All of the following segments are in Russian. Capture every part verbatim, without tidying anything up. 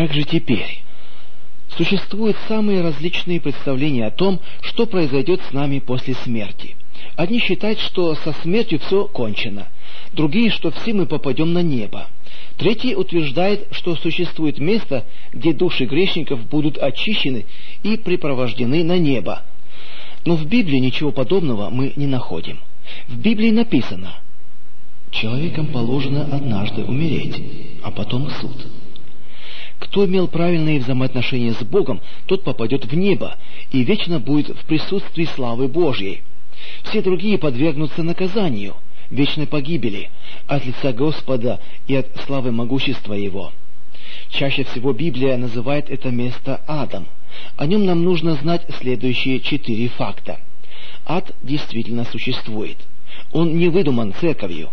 Как же теперь? Существуют самые различные представления о том, что произойдет с нами после смерти. Одни считают, что со смертью все кончено, другие, что все мы попадем на небо. Третьи утверждают, что существует место, где души грешников будут очищены и припровождены на небо. Но в Библии ничего подобного мы не находим. В Библии написано: «Человекам положено однажды умереть, а потом суд». Кто имел правильные взаимоотношения с Богом, тот попадет в небо и вечно будет в присутствии славы Божьей. Все другие подвергнутся наказанию, вечной погибели, от лица Господа и от славы могущества Его. Чаще всего Библия называет это место адом. О нем нам нужно знать следующие четыре факта. Ад действительно существует. Он не выдуман церковью.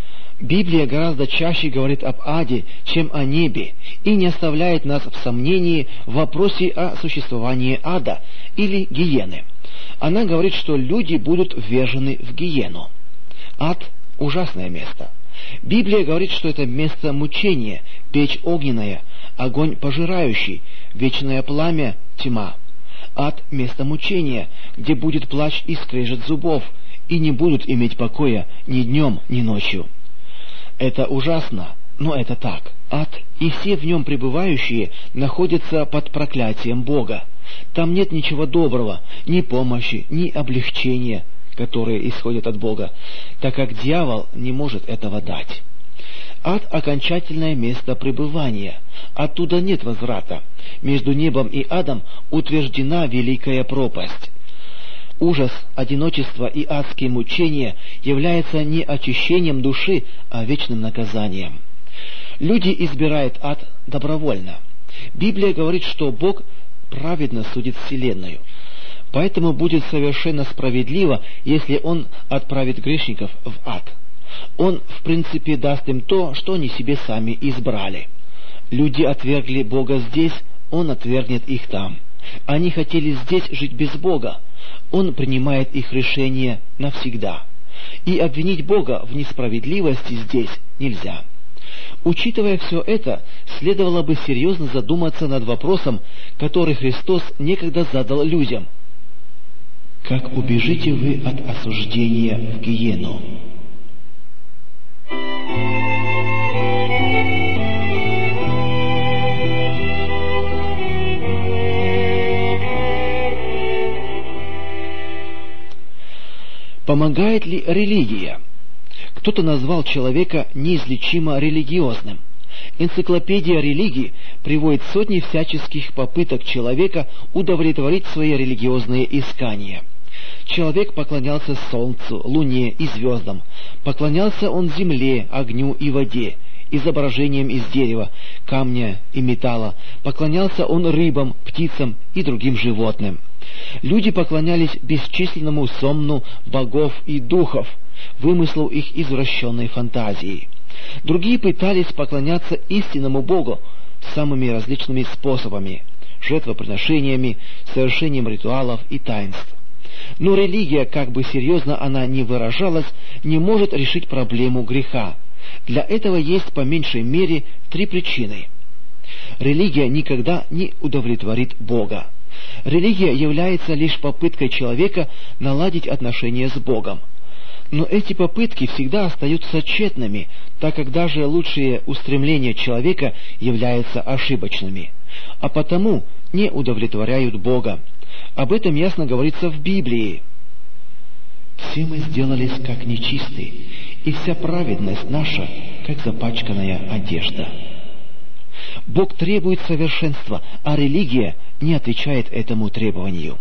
Библия гораздо чаще говорит об аде, чем о небе, и не оставляет нас в сомнении в вопросе о существовании ада или гиены. Она говорит, что люди будут ввержены в гиену. Ад — ужасное место. Библия говорит, что это место мучения, печь огненная, огонь пожирающий, вечное пламя, тьма. Ад — место мучения, где будет плач и скрежет зубов, и не будут иметь покоя ни днем, ни ночью. Это ужасно, но это так. Ад и все в нем пребывающие находятся под проклятием Бога. Там нет ничего доброго, ни помощи, ни облегчения, которые исходят от Бога, так как дьявол не может этого дать. Ад — окончательное место пребывания. Оттуда нет возврата. Между небом и адом утверждена великая пропасть. Ужас, одиночество и адские мучения являются не очищением души, а вечным наказанием. Люди избирают ад добровольно. Библия говорит, что Бог праведно судит вселенную. Поэтому будет совершенно справедливо, если Он отправит грешников в ад. Он, в принципе, даст им то, что они себе сами избрали. Люди отвергли Бога здесь, Он отвергнет их там. Они хотели здесь жить без Бога. Он принимает их решение навсегда. И обвинить Бога в несправедливости здесь нельзя. Учитывая все это, следовало бы серьезно задуматься над вопросом, который Христос некогда задал людям. «Как убежите вы от осуждения в гиену?» Помогает ли религия? Кто-то назвал человека неизлечимо религиозным. Энциклопедия религии приводит сотни всяческих попыток человека удовлетворить свои религиозные искания. Человек поклонялся солнцу, луне и звездам. Поклонялся он земле, огню и воде, изображениям из дерева, камня и металла. Поклонялся он рыбам, птицам и другим животным. Люди поклонялись бесчисленному сомну богов и духов, вымыслу их извращенной фантазии. Другие пытались поклоняться истинному Богу самыми различными способами, жертвоприношениями, совершением ритуалов и таинств. Но религия, как бы серьезно она ни выражалась, не может решить проблему греха. Для этого есть по меньшей мере три причины. Религия никогда не удовлетворит Бога. Религия является лишь попыткой человека наладить отношения с Богом. Но эти попытки всегда остаются тщетными, так как даже лучшие устремления человека являются ошибочными, а потому не удовлетворяют Бога. Об этом ясно говорится в Библии. «Все мы сделались как нечистые, и вся праведность наша, как запачканная одежда». Бог требует совершенства, а религия не отвечает этому требованию.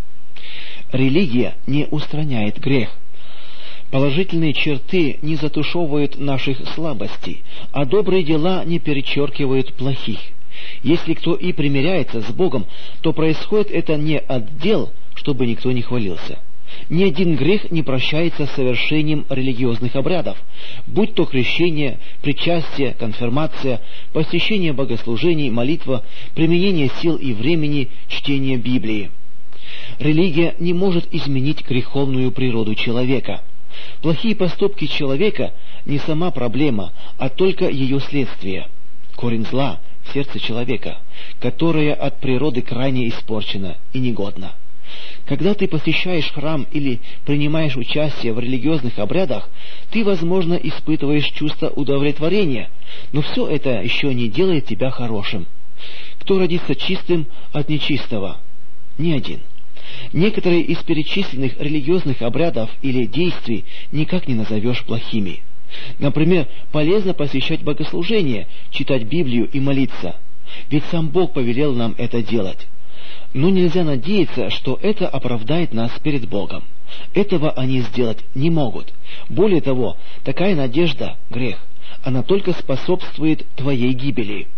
Религия не устраняет грех. Положительные черты не затушевывают наших слабостей, а добрые дела не перечеркивают плохих. Если кто и примиряется с Богом, то происходит это не от дел, чтобы никто не хвалился. Ни один грех не прощается совершением религиозных обрядов, будь то крещение, причастие, конфирмация, посещение богослужений, молитва, применение сил и времени, чтение Библии. Религия не может изменить греховную природу человека. Плохие поступки человека не сама проблема, а только ее следствие. Корень зла в сердце человека, которое от природы крайне испорчено и негодно. Когда ты посещаешь храм или принимаешь участие в религиозных обрядах, ты, возможно, испытываешь чувство удовлетворения, но все это еще не делает тебя хорошим. Кто родится чистым от нечистого? Ни один. Некоторые из перечисленных религиозных обрядов или действий никак не назовешь плохими. Например, полезно посещать богослужение, читать Библию и молиться, ведь сам Бог повелел нам это делать. Но нельзя надеяться, что это оправдает нас перед Богом. Этого они сделать не могут. Более того, такая надежда — грех. Она только способствует твоей гибели.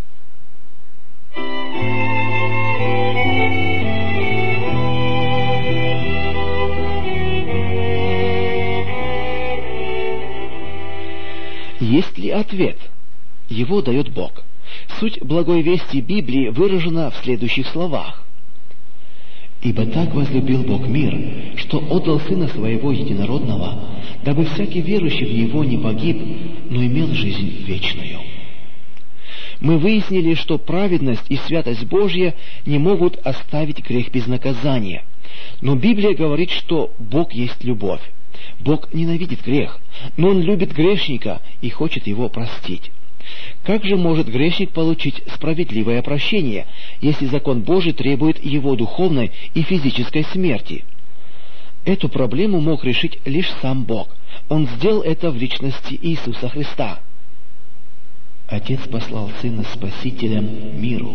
Есть ли ответ? Его дает Бог. Суть благой вести Библии выражена в следующих словах. «Ибо так возлюбил Бог мир, что отдал Сына Своего Единородного, дабы всякий верующий в Него не погиб, но имел жизнь вечную». Мы выяснили, что праведность и святость Божья не могут оставить грех без наказания. Но Библия говорит, что Бог есть любовь. Бог ненавидит грех, но Он любит грешника и хочет его простить. Как же может грешник получить справедливое прощение, если закон Божий требует его духовной и физической смерти? Эту проблему мог решить лишь сам Бог. Он сделал это в личности Иисуса Христа. Отец послал Сына Спасителем миру.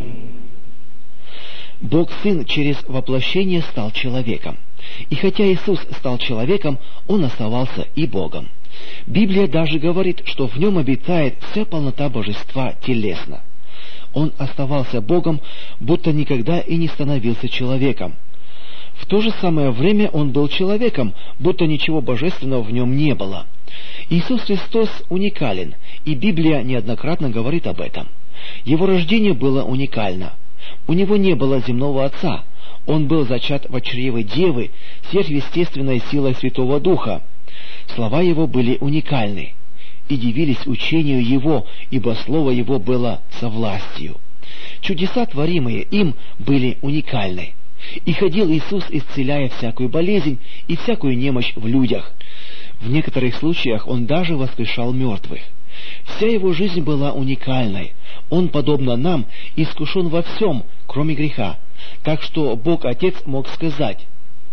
Бог Сын через воплощение стал человеком. И хотя Иисус стал человеком, Он оставался и Богом. Библия даже говорит, что в Нем обитает вся полнота Божества телесно. Он оставался Богом, будто никогда и не становился человеком. В то же самое время Он был человеком, будто ничего божественного в Нем не было. Иисус Христос уникален, и Библия неоднократно говорит об этом. Его рождение было уникально. У Него не было земного Отца. Он был зачат в чреве Девы сверхъестественной силой Святого Духа. Слова Его были уникальны, и дивились учению Его, ибо Слово Его было со властью. Чудеса, творимые им, были уникальны. И ходил Иисус, исцеляя всякую болезнь и всякую немощь в людях. В некоторых случаях Он даже воскрешал мертвых. Вся Его жизнь была уникальной. Он, подобно нам, искушен во всем, кроме греха. Так что Бог Отец мог сказать: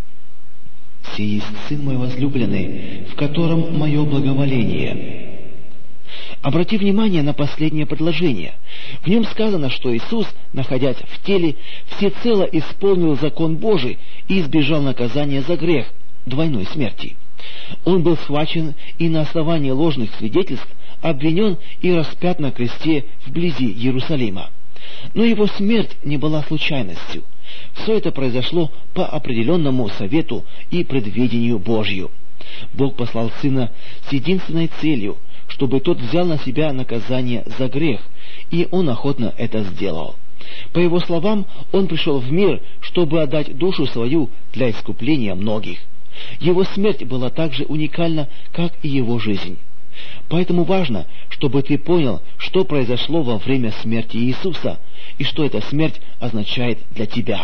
«Сей есть Сын мой возлюбленный, в котором мое благоволение». Обрати внимание на последнее предложение. В нем сказано, что Иисус, находясь в теле, всецело исполнил закон Божий и избежал наказания за грех, двойной смерти. Он был схвачен и на основании ложных свидетельств обвинен и распят на кресте вблизи Иерусалима. Но его смерть не была случайностью. Все это произошло по определенному совету и предвидению Божью. Бог послал Сына с единственной целью, чтобы Тот взял на себя наказание за грех, и Он охотно это сделал. По Его словам, Он пришел в мир, чтобы отдать душу Свою для искупления многих. Его смерть была так же уникальна, как и Его жизнь. Поэтому важно, чтобы ты понял, что произошло во время смерти Иисуса, и что эта смерть означает для тебя.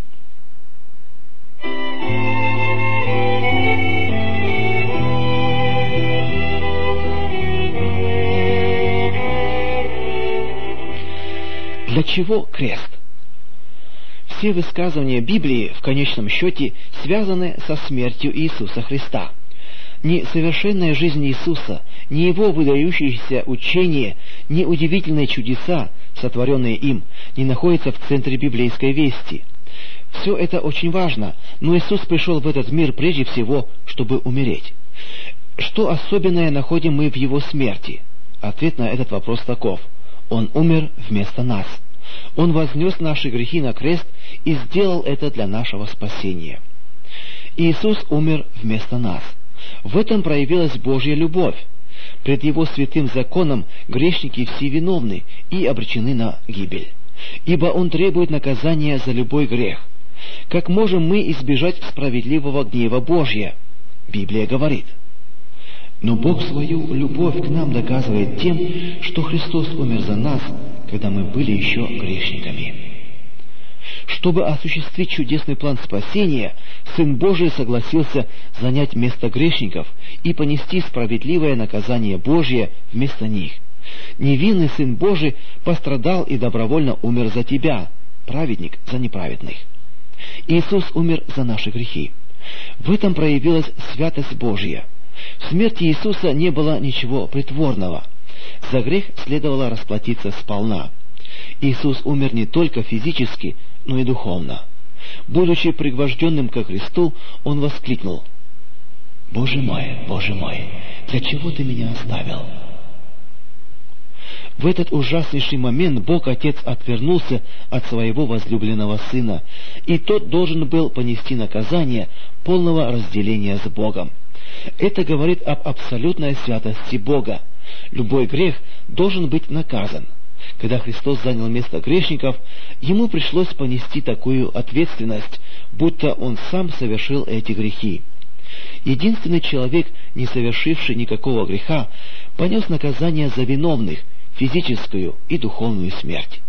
Для чего крест? Все высказывания Библии в конечном счете связаны со смертью Иисуса Христа. Ни совершенная жизнь Иисуса, ни Его выдающееся учение, ни удивительные чудеса, сотворенные им, не находятся в центре библейской вести. Все это очень важно, но Иисус пришел в этот мир прежде всего, чтобы умереть. Что особенное находим мы в Его смерти? Ответ на этот вопрос таков: Он умер вместо нас. Он вознес наши грехи на крест и сделал это для нашего спасения. Иисус умер вместо нас. В этом проявилась Божья любовь. Пред Его святым законом грешники все виновны и обречены на гибель, ибо Он требует наказания за любой грех. Как можем мы избежать справедливого гнева Божия? Библия говорит: Но Бог свою любовь к нам доказывает тем, что Христос умер за нас, когда мы были еще грешниками. Чтобы осуществить чудесный план спасения, Сын Божий согласился занять место грешников и понести справедливое наказание Божье вместо них. Невинный Сын Божий пострадал и добровольно умер за тебя, праведник за неправедных. Иисус умер за наши грехи. В этом проявилась святость Божья. В смерти Иисуса не было ничего притворного. За грех следовало расплатиться сполна. Иисус умер не только физически, но и духовно. Будучи пригвожденным ко кресту, Он воскликнул: «Боже мой, Боже мой, для чего Ты меня оставил?» В этот ужаснейший момент Бог Отец отвернулся от своего возлюбленного Сына, и тот должен был понести наказание полного разделения с Богом. Это говорит об абсолютной святости Бога. Любой грех должен быть наказан. Когда Христос занял место грешников, Ему пришлось понести такую ответственность, будто Он сам совершил эти грехи. Единственный человек, не совершивший никакого греха, понес наказание за виновных, физическую и духовную смерть.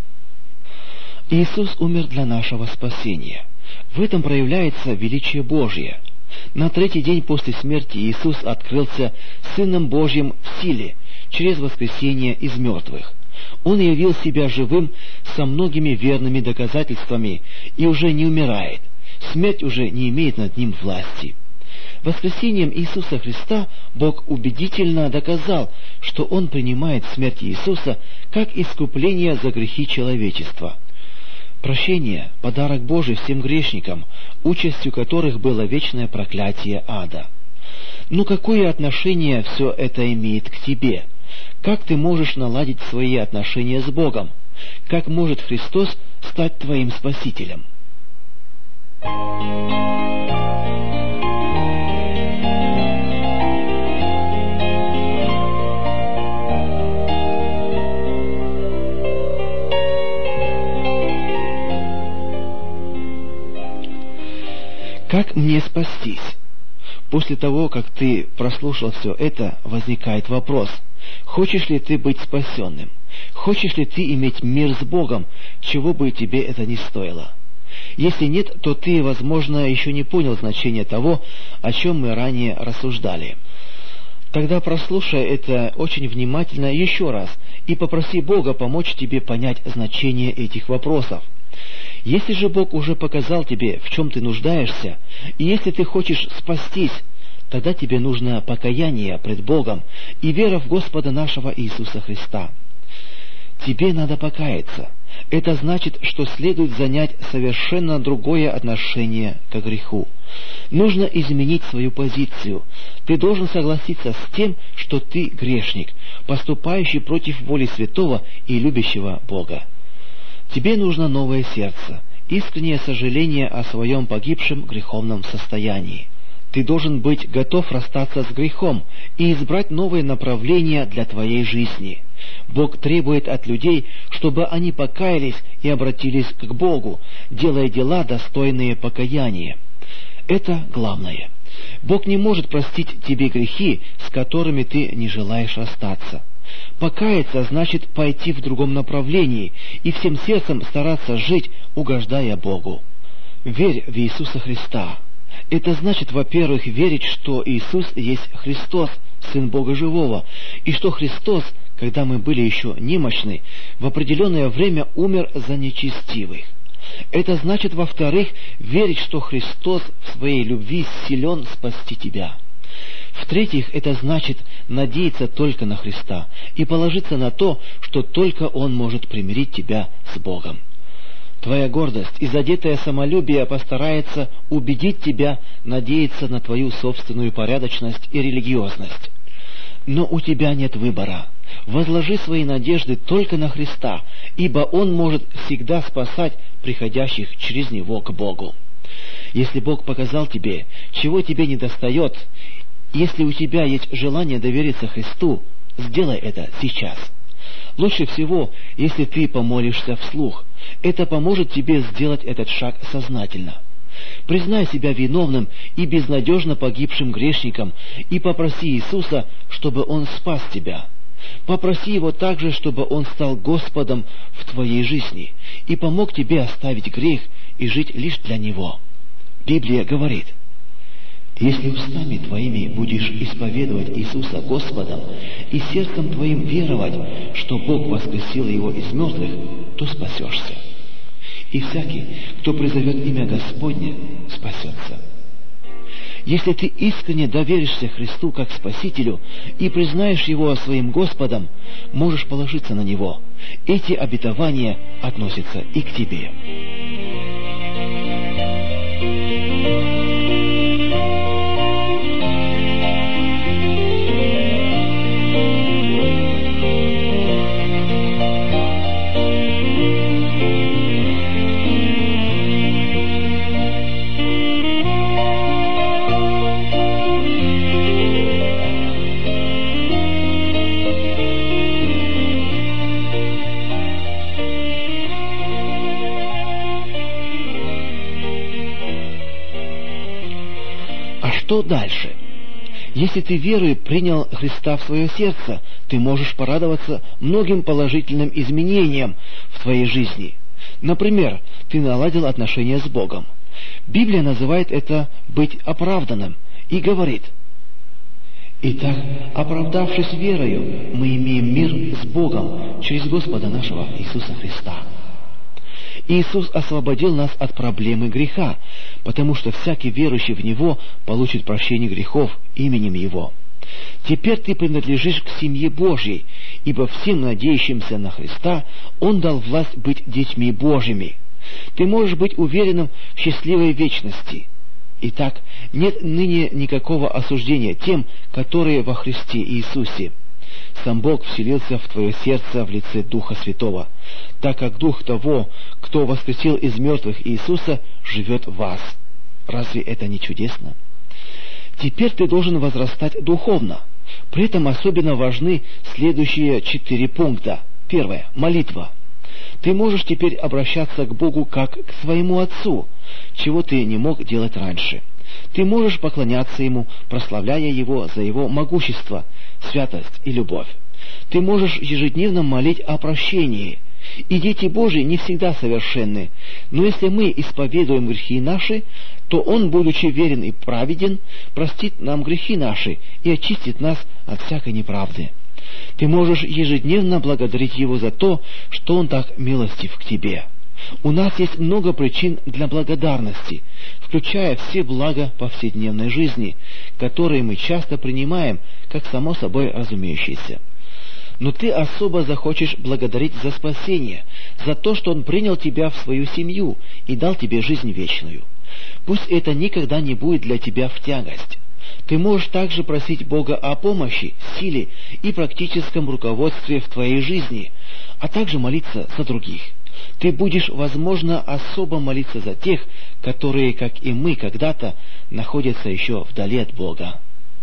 Иисус умер для нашего спасения. В этом проявляется величие Божье. На третий день после смерти Иисус открылся Сыном Божьим в силе, через воскресение из мертвых. Он явил себя живым со многими верными доказательствами и уже не умирает. Смерть уже не имеет над ним власти. Воскресением Иисуса Христа Бог убедительно доказал, что Он принимает смерть Иисуса как искупление за грехи человечества. Прощение — подарок Божий всем грешникам, участью которых было вечное проклятие ада. Но какое отношение все это имеет к тебе? Как ты можешь наладить свои отношения с Богом? Как может Христос стать твоим Спасителем? Как мне спастись? После того, как ты прослушал все это, возникает вопрос: хочешь ли ты быть спасенным? Хочешь ли ты иметь мир с Богом, чего бы тебе это ни стоило? Если нет, то ты, возможно, еще не понял значения того, о чем мы ранее рассуждали. Тогда прослушай это очень внимательно еще раз и попроси Бога помочь тебе понять значение этих вопросов. Если же Бог уже показал тебе, в чем ты нуждаешься, и если ты хочешь спастись, тогда тебе нужно покаяние пред Богом и вера в Господа нашего Иисуса Христа. Тебе надо покаяться. Это значит, что следует занять совершенно другое отношение к греху. Нужно изменить свою позицию. Ты должен согласиться с тем, что ты грешник, поступающий против воли святого и любящего Бога. Тебе нужно новое сердце, искреннее сожаление о своем погибшем греховном состоянии. Ты должен быть готов расстаться с грехом и избрать новое направление для твоей жизни. Бог требует от людей, чтобы они покаялись и обратились к Богу, делая дела, достойные покаяния. Это главное. Бог не может простить тебе грехи, с которыми ты не желаешь расстаться. Покаяться значит пойти в другом направлении и всем сердцем стараться жить, угождая Богу. Верь в Иисуса Христа. Это значит, во-первых, верить, что Иисус есть Христос, Сын Бога Живого, и что Христос, когда мы были еще немощны, в определенное время умер за нечестивых. Это значит, во-вторых, верить, что Христос в своей любви силен спасти тебя. В-третьих, это значит надеяться только на Христа и положиться на то, что только Он может примирить тебя с Богом. Твоя гордость и задетое самолюбие постарается убедить тебя надеяться на твою собственную порядочность и религиозность. Но у тебя нет выбора. Возложи свои надежды только на Христа, ибо Он может всегда спасать приходящих через Него к Богу. Если Бог показал тебе, чего тебе недостает, если у тебя есть желание довериться Христу, сделай это сейчас. Лучше всего, если ты помолишься вслух. Это поможет тебе сделать этот шаг сознательно. Признай себя виновным и безнадежно погибшим грешником и попроси Иисуса, чтобы Он спас тебя. Попроси Его также, чтобы Он стал Господом в твоей жизни и помог тебе оставить грех и жить лишь для Него. Библия говорит: «Если устами твоими будешь исповедовать Иисуса Господом и сердцем твоим веровать, что Бог воскресил Его из мертвых, то спасешься. И всякий, кто призовет имя Господне, спасется». Если ты искренне доверишься Христу как Спасителю и признаешь Его своим Господом, можешь положиться на Него. Эти обетования относятся и к тебе. Что дальше? Если ты верой принял Христа в свое сердце, ты можешь порадоваться многим положительным изменениям в твоей жизни. Например, ты наладил отношения с Богом. Библия называет это «быть оправданным» и говорит: «Итак, оправдавшись верою, мы имеем мир с Богом через Господа нашего Иисуса Христа». Иисус освободил нас от проблемы греха, потому что всякий верующий в Него получит прощение грехов именем Его. Теперь ты принадлежишь к семье Божьей, ибо всем надеющимся на Христа Он дал власть быть детьми Божьими. Ты можешь быть уверенным в счастливой вечности. Итак, нет ныне никакого осуждения тем, которые во Христе Иисусе. Сам Бог вселился в твое сердце в лице Духа Святого, так как Дух того, кто воскресил из мертвых Иисуса, живет в вас. Разве это не чудесно? Теперь ты должен возрастать духовно. При этом особенно важны следующие четыре пункта. Первое. Молитва. Ты можешь теперь обращаться к Богу как к своему Отцу, чего ты не мог делать раньше. Ты можешь поклоняться Ему, прославляя Его за Его могущество, святость и любовь. Ты можешь ежедневно молить о прощении. И дети Божьи не всегда совершенны, но если мы исповедуем грехи наши, то Он, будучи верен и праведен, простит нам грехи наши и очистит нас от всякой неправды. Ты можешь ежедневно благодарить Его за то, что Он так милостив к тебе. У нас есть много причин для благодарности, включая все блага повседневной жизни, которые мы часто принимаем как само собой разумеющиеся. Но ты особо захочешь благодарить за спасение, за то, что Он принял тебя в свою семью и дал тебе жизнь вечную. Пусть это никогда не будет для тебя в тягость. Ты можешь также просить Бога о помощи, силе и практическом руководстве в твоей жизни, а также молиться за других. Ты будешь, возможно, особо молиться за тех, которые, как и мы когда-то, находятся еще вдали от Бога.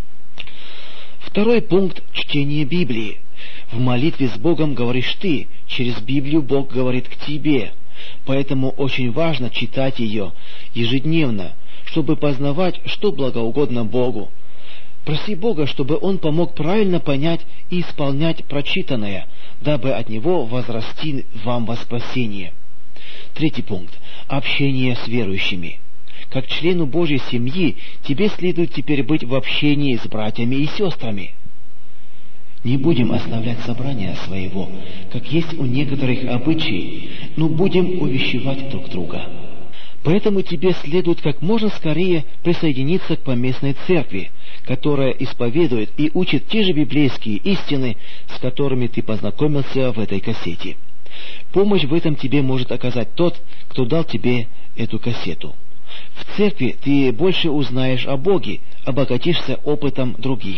Второй пункт — чтение Библии. В молитве с Богом говоришь ты, через Библию Бог говорит к тебе. Поэтому очень важно читать ее ежедневно, чтобы познавать, что благоугодно Богу. Проси Бога, чтобы Он помог правильно понять и исполнять прочитанное, дабы от Него возрасти вам во спасение. Третий пункт — общение с верующими. Как члену Божьей семьи тебе следует теперь быть в общении с братьями и сестрами. Не будем оставлять собрания своего, как есть у некоторых обычаи, но будем увещевать друг друга. Поэтому тебе следует как можно скорее присоединиться к поместной церкви, которая исповедует и учит те же библейские истины, с которыми ты познакомился в этой кассете. Помощь в этом тебе может оказать тот, кто дал тебе эту кассету. В церкви ты больше узнаешь о Боге, обогатишься опытом других.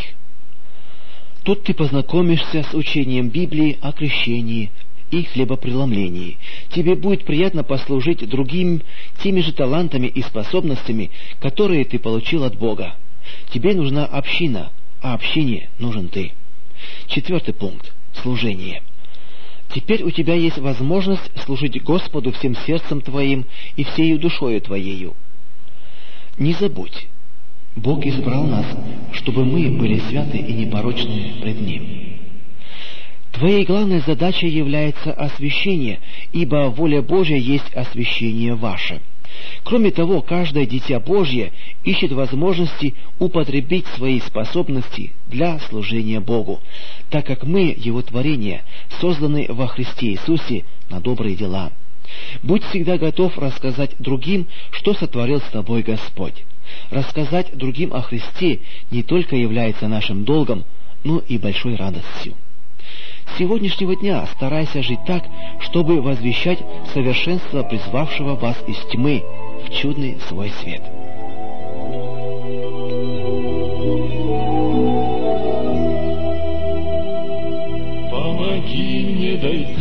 Тут ты познакомишься с учением Библии о крещении и хлебопреломлении. Тебе будет приятно послужить другим теми же талантами и способностями, которые ты получил от Бога. Тебе нужна община, а общине нужен ты. Четвертый пункт — служение. Теперь у тебя есть возможность служить Господу всем сердцем твоим и всею душою твоею. Не забудь, Бог избрал нас, чтобы мы были святы и непорочны пред Ним. Твоей главной задачей является освящение, ибо воля Божья есть освящение ваше. Кроме того, каждое дитя Божье ищет возможности употребить свои способности для служения Богу, так как мы, Его творение, созданы во Христе Иисусе на добрые дела. Будь всегда готов рассказать другим, что сотворил с тобой Господь. Рассказать другим о Христе не только является нашим долгом, но и большой радостью. С сегодняшнего дня старайся жить так, чтобы возвещать совершенство призвавшего вас из тьмы в чудный свой свет. Помоги мне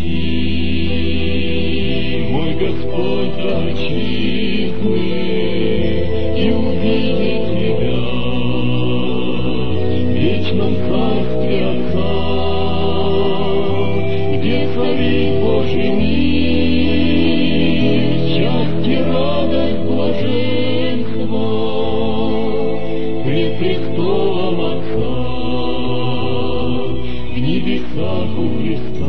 дойти, мой Господь, до отчизны и увидеть Тебя в вечном царстве Отца, где царит Божий мир, счастье, радость, блаженство пред престолом Отца в небесах у Христа.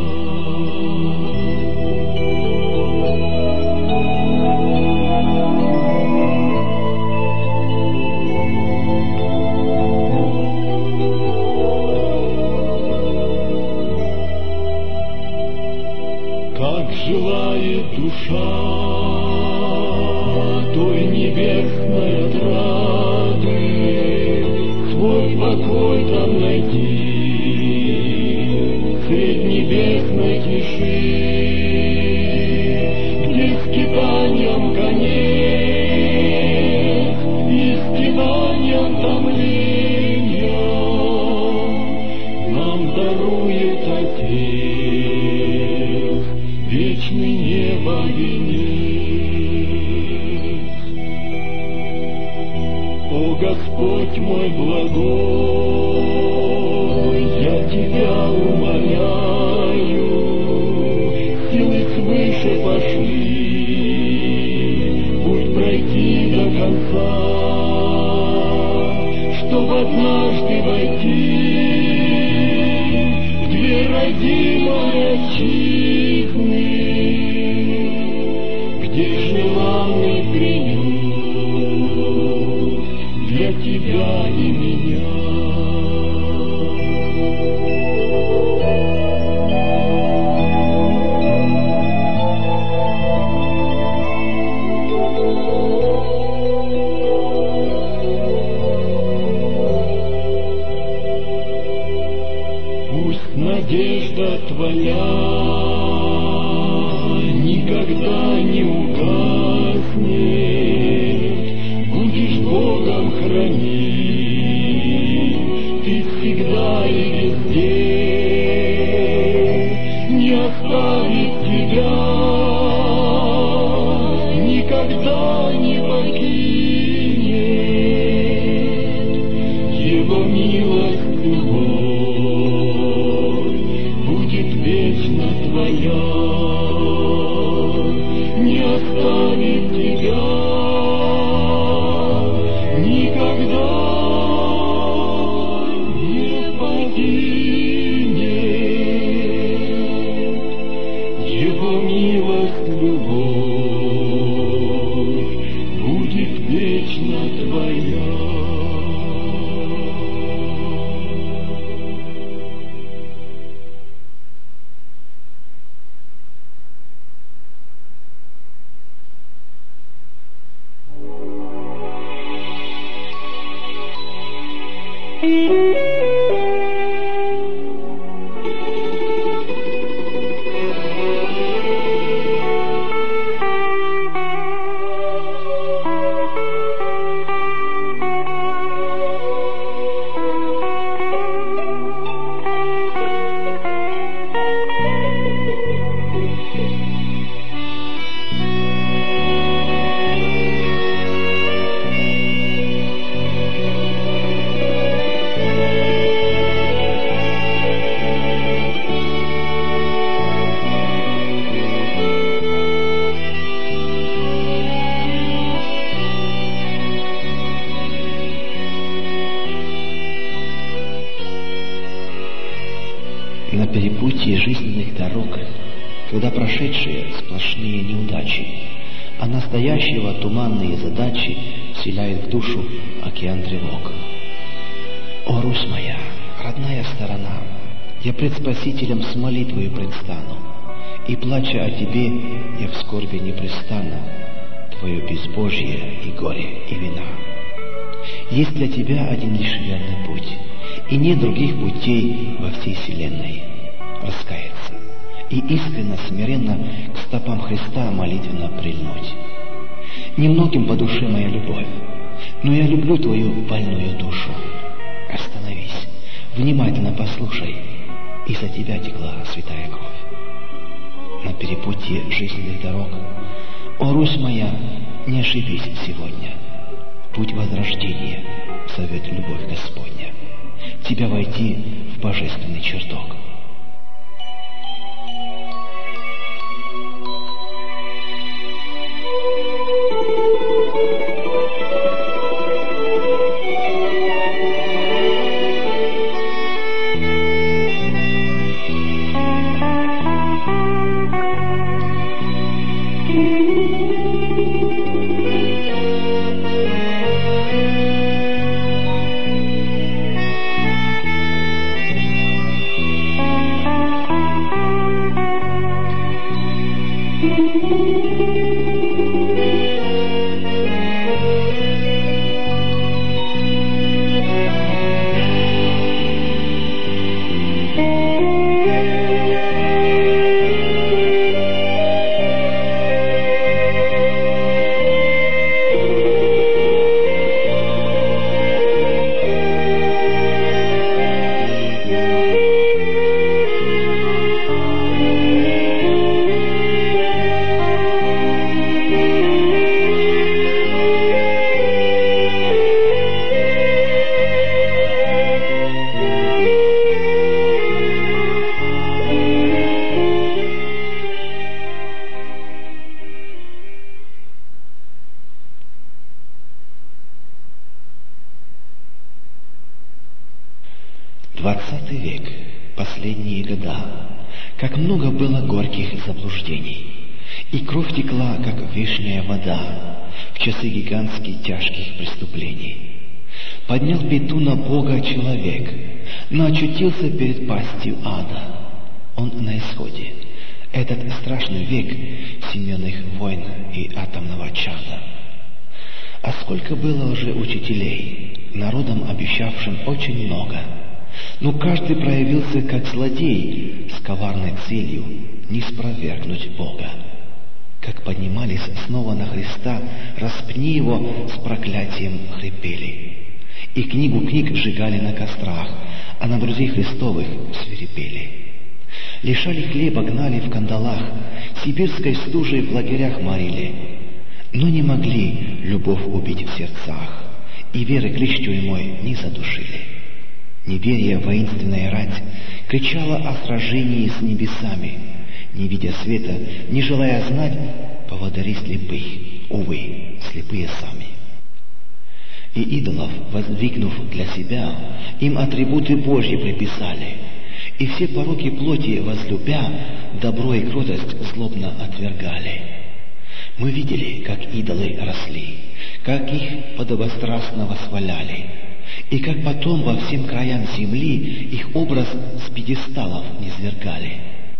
Желает душа той небесной отрады, свой покой там найти средь небесной тиши, где скитанием конец и скитанием томления нам дарует Отец вечный небо венец. О Господь мой благой, я Тебя умоляю, силы свыше пошли, путь пройти до конца, чтоб однажды войти в дверь родимой отчизны, где желанный приют для Тебя и меня. Пусть надежда Твоя никогда не угаснет, перепутье жизненных дорог, когда прошедшие сплошные неудачи, а настоящего туманные задачи вселяет в душу океан тревог. О, Русь моя, родная сторона, я пред Спасителем с молитвою предстану, и, плача о тебе, я в скорби непрестанно твое безбожье и горе и вина. Есть для тебя один лишь верный путь, и нет других путей во всей вселенной. Раскаяться и искренно, смиренно к стопам Христа молитвенно прильнуть. Немногим по душе моя любовь, но я люблю твою больную душу. Остановись, внимательно послушай, и за тебя текла святая кровь. На перепутье жизненных дорог, о, Русь моя, не ошибись сегодня. Путь возрождения зовет любовь Господня, тебя войти в божественный чертог. Двадцатый век, последние года, как много было горьких заблуждений, и кровь текла, как вешняя вода, в часы гигантских тяжких преступлений. Поднял пету на Бога человек, но очутился перед пастью ада. Он на исходе, этот страшный век семенных войн и атомного чада. А сколько было уже учителей, народам обещавшим очень много, но каждый проявился как злодей с коварной целью не спровергнуть Бога. Как поднимались снова на Христа, распни его, с проклятием хрипели. И книгу книг сжигали на кострах, а на друзей Христовых свирепели. Лишали хлеба, гнали в кандалах, сибирской стужей в лагерях морили, но не могли любовь убить в сердцах, и веры клич тюрьмой не задушили. Неверие, воинственная рать, кричала о сражении с небесами, не видя света, не желая знать, поводыри слепых, увы, слепые сами. И идолов, воздвигнув для себя, им атрибуты Божьи приписали, и все пороки плоти возлюбя, добро и кротость злобно отвергали. Мы видели, как идолы росли, как их подобострастно восхваляли, и как потом во всем краям земли их образ с пьедесталов низвергали.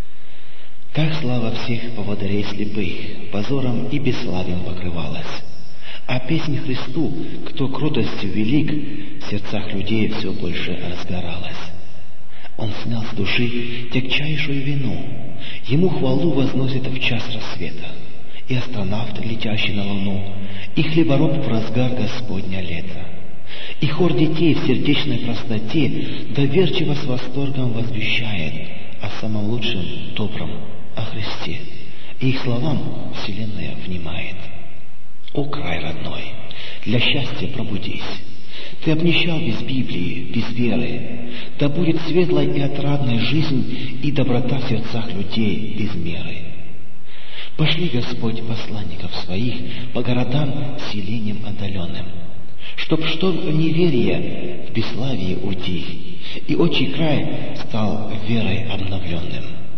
Как слава всех поводырей слепых позором и бесславием покрывалась, а песнь Христу, кто кротостью велик, в сердцах людей все больше разгоралась. Он снял с души тягчайшую вину, ему хвалу возносит в час рассвета, и астронавт, летящий на луну, и хлебороб в разгар Господня лета. И хор детей в сердечной простоте доверчиво с восторгом возвещает о самом лучшем, добром, о Христе, и их словам вселенная внимает. О, край родной, для счастья пробудись! Ты обнищал без Библии, без веры, да будет светлой и отрадной жизнь и доброта в сердцах людей без меры. Пошли, Господь, посланников своих по городам, селениям отдаленным, чтоб что неверие в бесславии уйти, и отчий край стал верой обновленным.